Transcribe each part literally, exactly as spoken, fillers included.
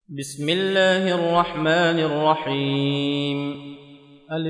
بسم الله الرحمن الرحيم. ألف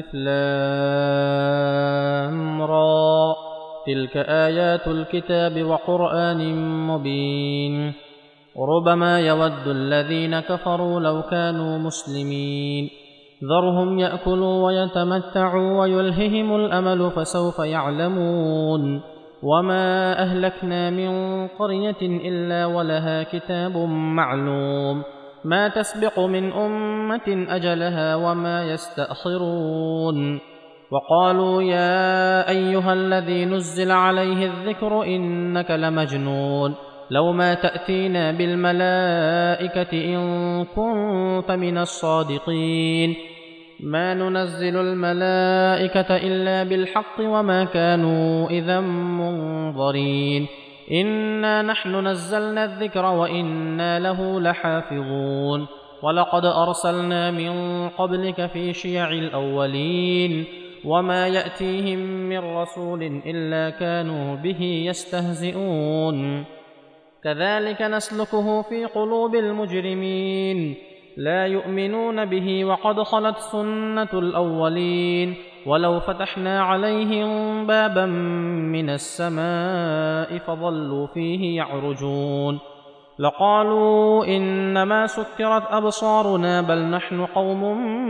لام را، تلك آيات الكتاب وقرآن مبين. ربما يود الذين كفروا لو كانوا مسلمين، ذرهم يأكلوا ويتمتعوا ويلههم الأمل فسوف يعلمون. وما أهلكنا من قرية إلا ولها كتاب معلوم، ما تسبق من أمة أجلها وما يستأخرون. وقالوا يا أيها الذي نزل عليه الذكر إنك لمجنون، لو ما تأتينا بالملائكة إن كنت من الصادقين. ما ننزل الملائكة إلا بالحق وما كانوا إذا منظرين. إنا نحن نزلنا الذكر وإنا له لحافظون. ولقد أرسلنا من قبلك في شيع الأولين، وما يأتيهم من رسول إلا كانوا به يستهزئون. كذلك نسلكه في قلوب المجرمين، لا يؤمنون به وقد خلت سنة الأولين. ولو فتحنا عليهم بابا من السماء فظلوا فيه يعرجون لقالوا إنما سكرت أبصارنا بل نحن قوم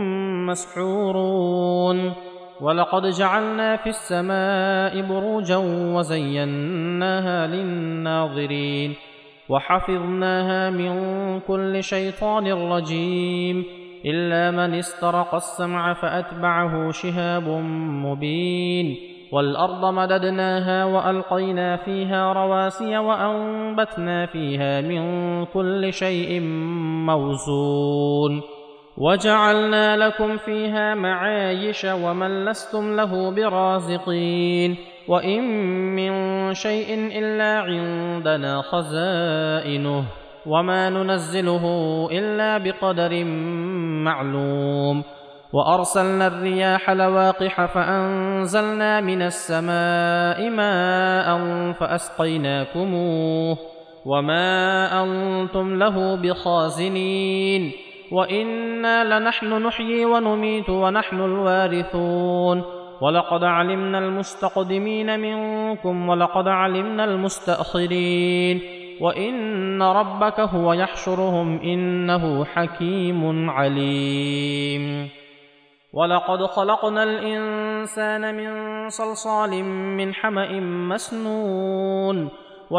مسحورون. ولقد جعلنا في السماء بروجا وزيناها للناظرين وحفظناها من كل شيطان رجيم إلا من استرق السمع فأتبعه شهاب مبين. والأرض مددناها وألقينا فيها رواسي وأنبتنا فيها من كل شيء موزون وجعلنا لكم فيها معايش ومن لستم له برازقين. وإن من شيء إلا عندنا خزائنه وما ننزله إلا بقدر معلوم. وأرسلنا الرياح لواقح فأنزلنا من السماء ماء فأسقيناكموه وما أنتم له بخازنين. وإنا لنحن نحيي ونميت ونحن الوارثون. ولقد علمنا المستقدمين منكم ولقد علمنا المستأخرين وإن ربك هو يحشرهم إنه حكيم عليم. ولقد خلقنا الإنسان من صلصال من حمأ مسنون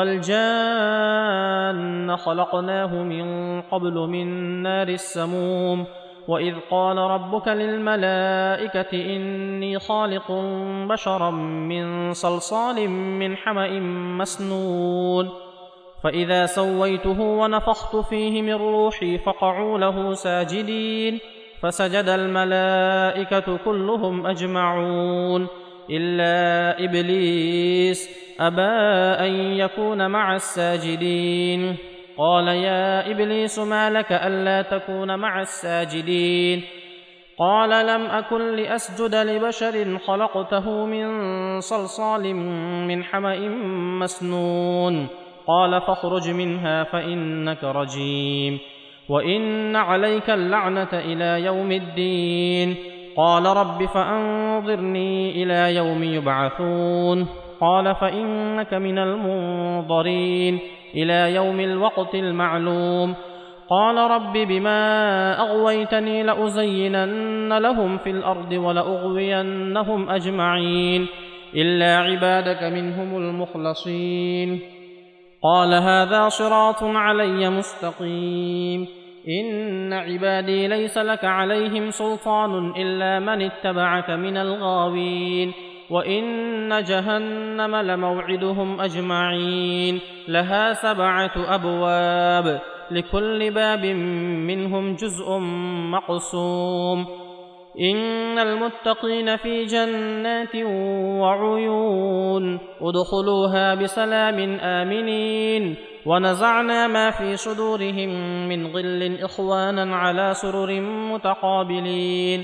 والجان خلقناه من قبل من نار السموم. وإذ قال ربك للملائكة إني خالق بشرا من صلصال من حمأ مسنون فإذا سويته ونفخت فيه من روحي فقعوا له ساجدين فسجد الملائكة كلهم أجمعون إلا إبليس أبى أن يكون مع الساجدين. قال يا إبليس ما لك ألا تكون مع الساجدين؟ قال لم أكن لأسجد لبشر خلقته من صلصال من حمأ مسنون. قال فاخرج منها فإنك رجيم وإن عليك اللعنة إلى يوم الدين. قال رب فأنظرني إلى يوم يبعثون. قال فإنك من المنظرين إلى يوم الوقت المعلوم. قال رب بما أغويتني لأزينن لهم في الأرض ولأغوينهم أجمعين إلا عبادك منهم المخلصين. قال هذا صراط علي مستقيم. إن عبادي ليس لك عليهم سلطان إلا من اتبعك من الغاوين. وإن جهنم لموعدهم أجمعين لها سبعة أبواب لكل باب منهم جزء مقسوم. إن المتقين في جنات وعيون ادخلوها بسلام آمنين. ونزعنا ما في صدورهم من غل إخوانا على سرر متقابلين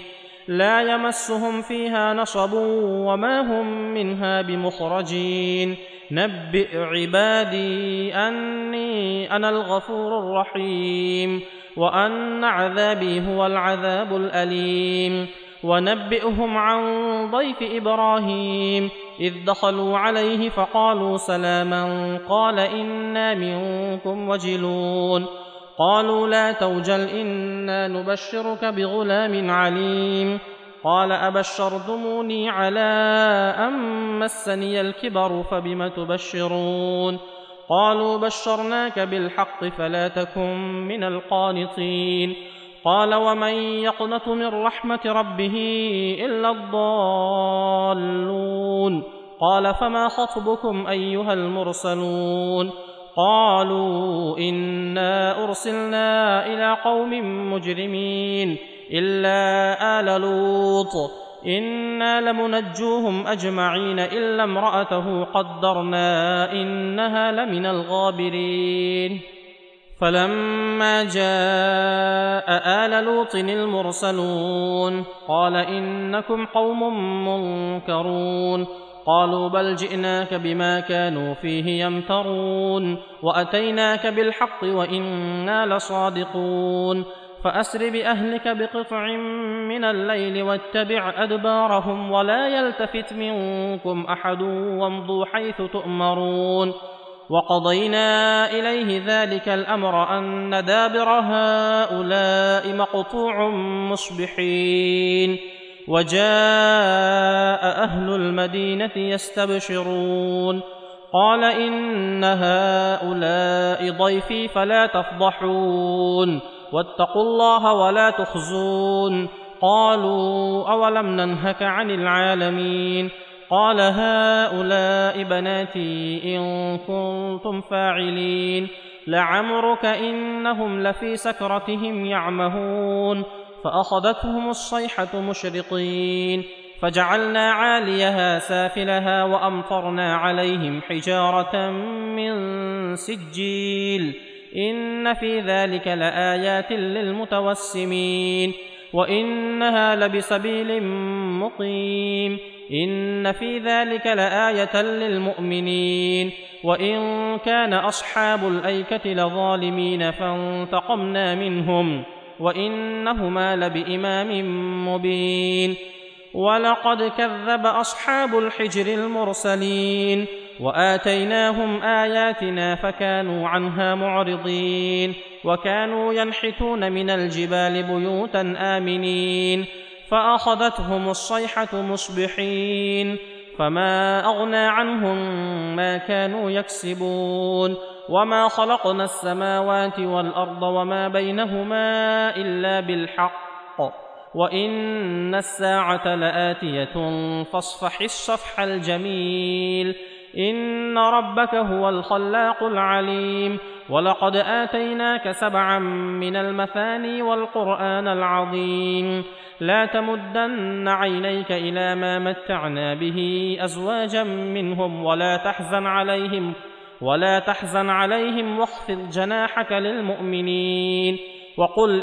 لا يمسهم فيها نصب وما هم منها بمخرجين نبئ عبادي أني أنا الغفور الرحيم وأن عذابي هو العذاب الأليم ونبئهم عن ضيف إبراهيم إذ دخلوا عليه فقالوا سلاما قال إنا منكم وجلون قالوا لا توجل إنا نبشرك بغلام عليم قال أبشرتموني على أن مسني الكبر فبم تبشرون قالوا بشرناك بالحق فلا تكن من القانطين قال ومن يقنط من رحمة ربه إلا الضالون قال فما خطبكم أيها المرسلون قالوا إنا أرسلنا إلى قوم مجرمين إلا آل لوط إنا لمنجوهم أجمعين إلا امرأته قدرنا إنها لمن الغابرين فلما جاء آل لوط المرسلون قال إنكم قوم منكرون قالوا بل جئناك بما كانوا فيه يمترون وأتيناك بالحق وإنا لصادقون فأسر بأهلك بقطع من الليل واتبع أدبارهم ولا يلتفت منكم أحد وامضوا حيث تؤمرون وقضينا إليه ذلك الأمر أن دابر هؤلاء مقطوع مصبحين وجاء أهل المدينة يستبشرون قال إن هؤلاء ضيفي فلا تفضحون واتقوا الله ولا تخزون قالوا أولم ننهك عن العالمين قال هؤلاء بناتي إن كنتم فاعلين لعمرك إنهم لفي سكرتهم يعمهون فأخذتهم الصيحة مشرقين فجعلنا عاليها سافلها وأمطرنا عليهم حجارة من سجيل إن في ذلك لآيات للمتوسمين وإنها لبسبيل مقيم إن في ذلك لآية للمؤمنين وإن كان أصحاب الأيكة لظالمين فانتقمنا منهم وإنهما لبإمام مبين ولقد كذب أصحاب الحجر المرسلين وآتيناهم آياتنا فكانوا عنها معرضين وكانوا ينحتون من الجبال بيوتا آمنين فأخذتهم الصيحة مصبحين فما أغنى عنهم ما كانوا يكسبون وما خلقنا السماوات والأرض وما بينهما إلا بالحق وإن الساعة لآتية فاصفح الصفح الجميل إن ربك هو الخلاق العليم ولقد آتيناك سبعا من المثاني والقرآن العظيم لا تمدن عينيك إلى ما متعنا به أزواجا منهم ولا تحزن عليهم ولا تحزن عليهم واخفض جناحك للمؤمنين وقل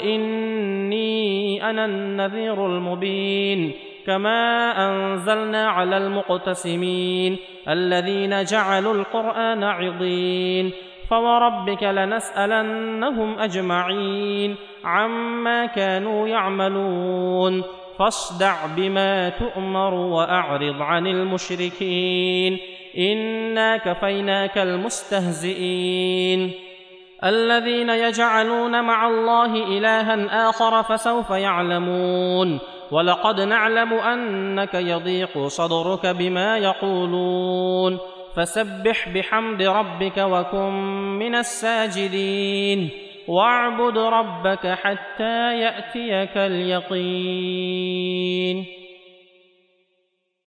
إني أنا النذير المبين كما أنزلنا على المقتسمين الذين جعلوا القرآن عضين فوربك لنسألنهم أجمعين عما كانوا يعملون فاصدع بما تؤمر وأعرض عن المشركين إنا كفيناك المستهزئين الذين يجعلون مع الله إلها آخر فسوف يعلمون ولقد نعلم أنك يضيق صدرك بما يقولون فسبح بحمد ربك وكن من الساجدين واعبد ربك حتى يأتيك اليقين.